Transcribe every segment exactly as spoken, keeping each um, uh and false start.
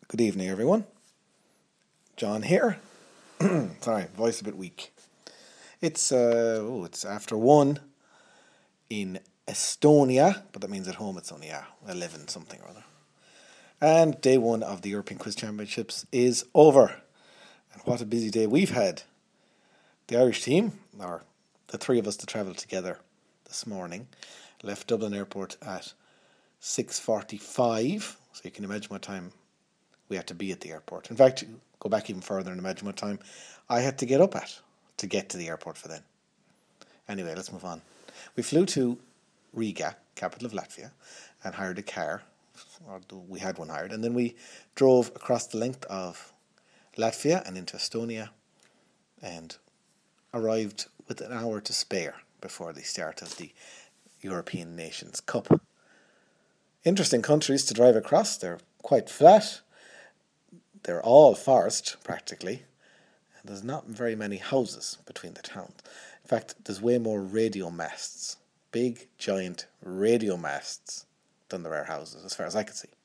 Good evening, everyone. John here. Sorry, voice a bit weak. It's uh, oh, it's after one in Estonia, but that means at home it's only uh, eleven something or other. And day one of the European Quiz Championships is over. And what a busy day we've had. The Irish team, or the three of us that travelled together this morning, left Dublin Airport at six forty-five. So you can imagine what time we had to be at the airport. In fact, go back even further and imagine what time I had to get up at to get to the airport for then. Anyway, let's move on. We flew to Riga, capital of Latvia, and hired a car. Or we had one hired. And then we drove across the length of Latvia and into Estonia and arrived with an hour to spare before the start of the European Nations Cup. Interesting countries to drive across. They're quite flat. They're all forest, practically. And there's not very many houses between the towns. In fact, there's way more radio masts. Big, giant radio masts than there are houses, as far as I can see.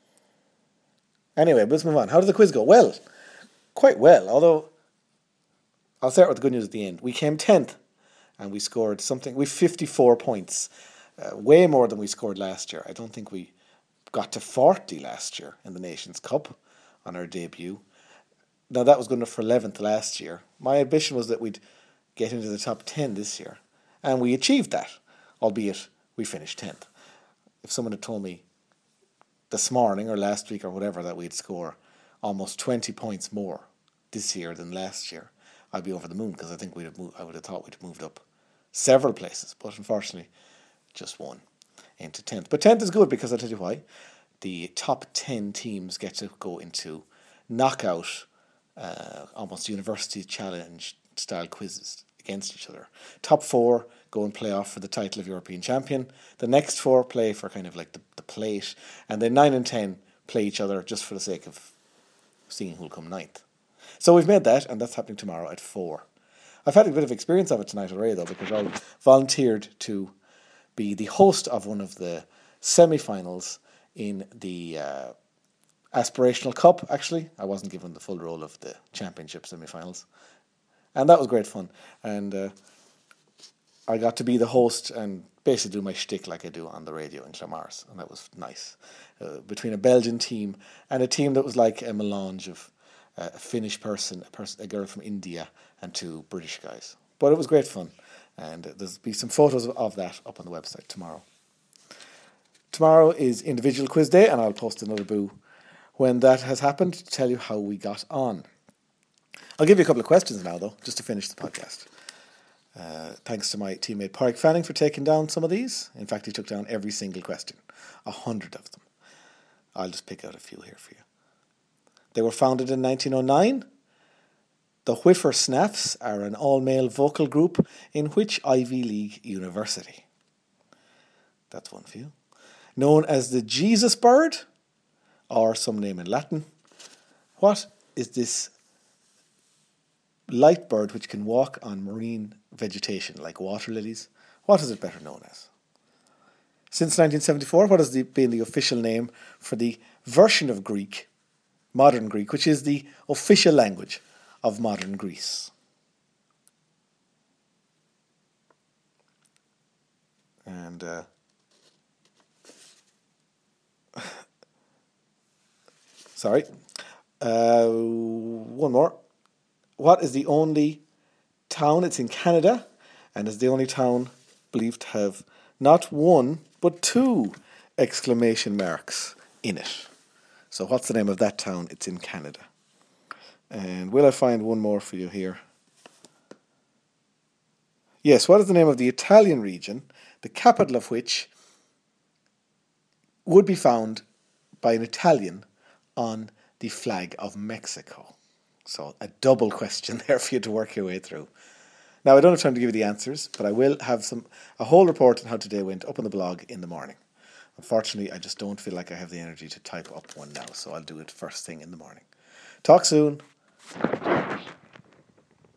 Anyway, let's move on. How did the quiz go? Well, quite well, although I'll start with the good news at the end. We came tenth, and we scored something, we fifty-four points. Uh, way more than we scored last year. I don't think we got to forty last year in the Nations Cup on our debut. Now, that was good enough for eleventh last year. My ambition was that we'd get into the top ten this year. And we achieved that, albeit we finished tenth. If someone had told me this morning or last week or whatever that we'd score almost twenty points more this year than last year, I'd be over the moon, because I think we'd have moved, I would have thought we'd have moved up several places. But unfortunately, just one into tenth. But tenth is good because I'll tell you why. The top ten teams get to go into knockout, uh, almost university challenge style quizzes against each other. Top four go and play off for the title of European champion. The next four play for kind of like the, the plate. And then nine and ten play each other just for the sake of seeing who'll come ninth. So we've made that, and that's happening tomorrow at four. I've had a bit of experience of it tonight already, though, because I volunteered to be the host of one of the semi-finals in the uh, Aspirational Cup, actually. I wasn't given the full role of the championship semi-finals. And that was great fun. And uh, I got to be the host and basically do my shtick like I do on the radio in Clamars. And that was nice. Uh, between a Belgian team and a team that was like a melange of uh, a Finnish person, a person, a girl from India, and two British guys. But it was great fun. And uh, there'll be some photos of that up on the website tomorrow. Tomorrow is individual quiz day, and I'll post another boo when that has happened to tell you how we got on. I'll give you a couple of questions now, though, just to finish the podcast. Uh, thanks to my teammate Pádraig Fanning for taking down some of these. In fact, he took down every single question, a hundred of them. I'll just pick out a few here for you. They were founded in nineteen oh nine. The Whiffer Snaffs are an all-male vocal group in which Ivy League university? That's one for you. Known as the Jesus bird, or some name in Latin. What is this light bird which can walk on marine vegetation like water lilies? What is it better known as? Since nineteen seventy-four, what has the, been the official name for the version of Greek, modern Greek, which is the official language of modern Greece? And uh, sorry, uh, one more. What is the only town? It's in Canada, and is the only town believed to have not one but two exclamation marks in it. So what's the name of that town? It's in Canada. And will I find one more for you here? Yes, what is the name of the Italian region, the capital of which would be found by an Italian on the flag of Mexico? So a double question there for you to work your way through. Now, I don't have time to give you the answers, but I will have some a whole report on how today went up on the blog in the morning. Unfortunately, I just don't feel like I have the energy to type up one now, so I'll do it first thing in the morning. Talk soon.